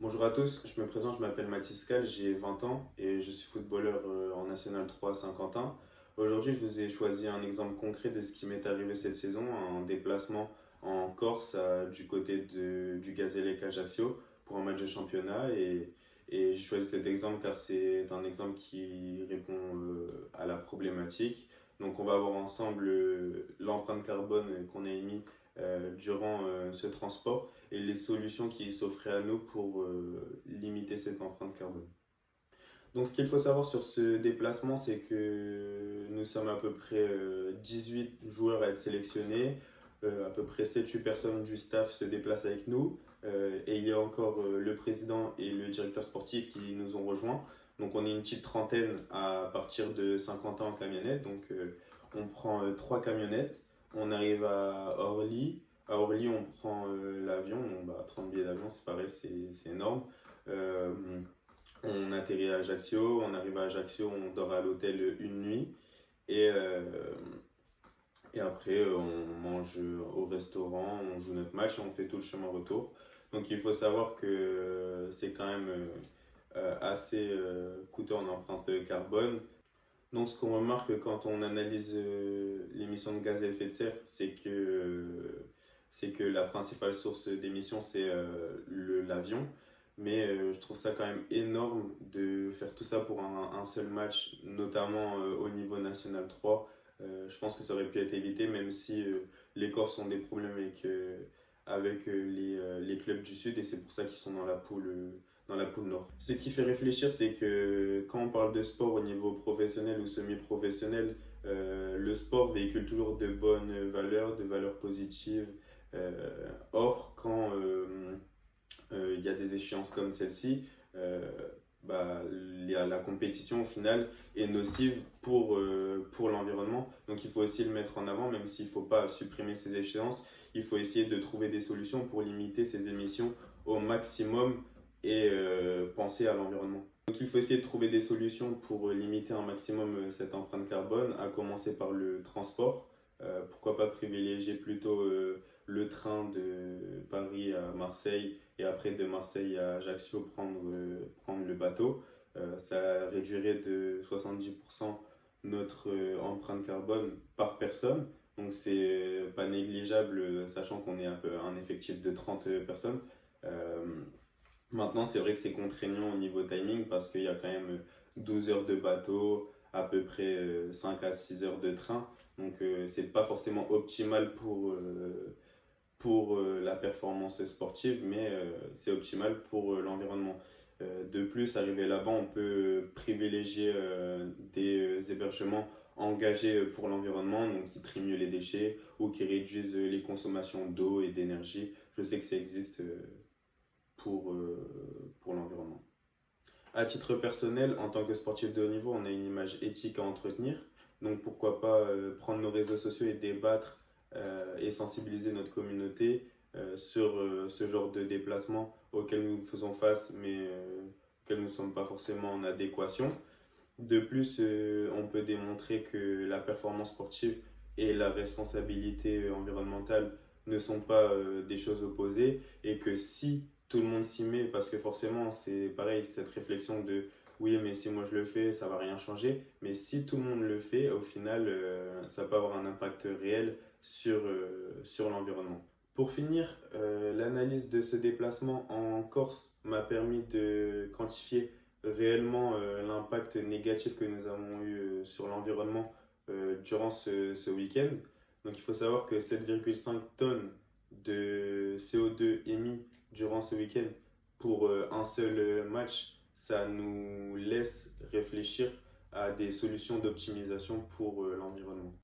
Bonjour à tous, je me présente, je m'appelle Mathis Cal, j'ai 20 ans et je suis footballeur en National 3 à Saint-Quentin. Aujourd'hui, je vous ai choisi un exemple concret de ce qui m'est arrivé cette saison, un déplacement en Corse du côté du Gazélec Ajaccio pour un match de championnat et j'ai choisi cet exemple car c'est un exemple qui répond à la problématique. Donc on va voir ensemble l'empreinte carbone qu'on a émise durant ce transport et les solutions qui s'offraient à nous pour limiter cette empreinte carbone. Donc ce qu'il faut savoir sur ce déplacement, c'est que nous sommes à peu près 18 joueurs à être sélectionnés, à peu près 7-8 personnes du staff se déplacent avec nous, et il y a encore le président et le directeur sportif qui nous ont rejoints. Donc on est une petite trentaine à partir de 50 ans en camionnette, donc on prend 3 camionnettes, on arrive à Orly. À Orly, on prend l'avion, donc, 30 billets d'avion, c'est pareil, c'est énorme. Euh, on atterrit à Ajaccio, on arrive à Ajaccio, on dort à l'hôtel une nuit et, euh, et après on mange au restaurant, on joue notre match et on fait tout le chemin retour. Donc il faut savoir que c'est quand même assez coûteux en empreinte carbone. Donc ce qu'on remarque quand on analyse l'émission de gaz à effet de serre, c'est que la principale source d'émission c'est l'avion. Mais je trouve ça quand même énorme de faire tout ça pour un seul match, notamment au niveau national 3. Je pense que ça aurait pu être évité, même si les Corses ont des problèmes avec les clubs du Sud, et c'est pour ça qu'ils sont dans la poule Nord. Ce qui fait réfléchir, c'est que quand on parle de sport au niveau professionnel ou semi-professionnel, le sport véhicule toujours de valeurs positives. Or, quand il y a des échéances comme celle-ci, euh, la compétition au final est nocive pour l'environnement. Donc il faut aussi le mettre en avant, même s'il ne faut pas supprimer ces échéances, il faut essayer de trouver des solutions pour limiter ces émissions au maximum et penser à l'environnement. Donc il faut essayer de trouver des solutions pour limiter un maximum cette empreinte carbone, à commencer par le transport. Pourquoi pas privilégier plutôt le train de Paris à Marseille et après de Marseille à Ajaccio prendre le bateau. Ça réduirait de 70% notre empreinte carbone par personne. Donc c'est pas négligeable, sachant qu'on est un effectif de 30 personnes. Euh, Maintenant, c'est vrai que c'est contraignant au niveau timing parce qu'il y a quand même 12 heures de bateau, à peu près 5 à 6 heures de train. Donc, c'est pas forcément optimal pour la performance sportive, mais c'est optimal pour l'environnement. De plus, arrivé là-bas, on peut privilégier des hébergements engagés pour l'environnement, donc qui trient mieux les déchets ou qui réduisent les consommations d'eau et d'énergie. Je sais que ça existe pour l'environnement. À titre personnel, en tant que sportif de haut niveau, on a une image éthique à entretenir. Donc pourquoi pas prendre nos réseaux sociaux et débattre et sensibiliser notre communauté sur ce genre de déplacement auquel nous faisons face, mais auquel nous ne sommes pas forcément en adéquation. De plus, on peut démontrer que la performance sportive et la responsabilité environnementale ne sont pas des choses opposées et que si tout le monde s'y met, parce que forcément c'est pareil, cette réflexion de oui mais si moi je le fais ça va rien changer, mais si tout le monde le fait au final ça peut avoir un impact réel sur l'environnement. Pour finir, l'analyse de ce déplacement en Corse m'a permis de quantifier réellement l'impact négatif que nous avons eu sur l'environnement durant ce week-end. Donc il faut savoir que 7,5 tonnes de CO2 émis durant ce week-end pour un seul match, ça nous laisse réfléchir à des solutions d'optimisation pour l'environnement.